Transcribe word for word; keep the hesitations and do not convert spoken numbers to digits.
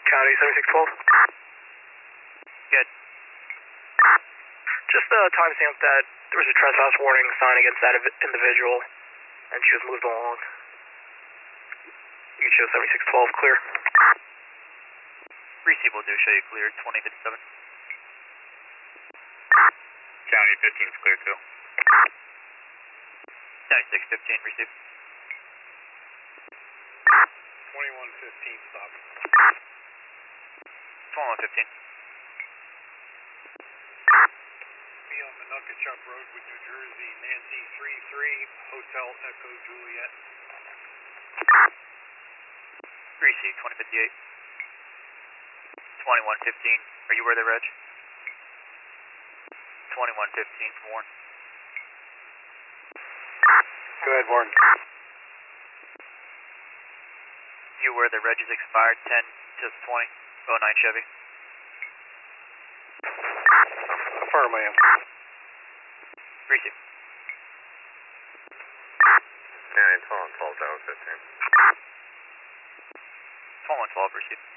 County seventy-six twelve. Good. Just uh, timestamp that there was a trespass warning sign against that individual, and she was moved along. You can show seventy-six twelve clear. Receive will do show you clear, twenty fifty-seven. County fifteen is clear too. County six fifteen, receive. twenty-one fifteen, stop. twenty-one fifteen. Be on Menucketchuck Roadwood, New Jersey, Nancy three three, Hotel Echo Juliet. Receive, twenty fifty-eight. twenty-one fifteen, are you where they reg? twenty-one fifteen, Warren. Go ahead, Warren. You where the reg is expired, ten to twenty, oh nine Chevy. Affirm, I am. Receive. County twelve twelve, fifteen. twenty-one twelve, receive.